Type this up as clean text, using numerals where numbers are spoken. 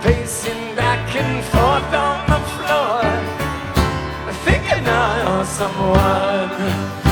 pacing back and forth on the floor, thinking of someone.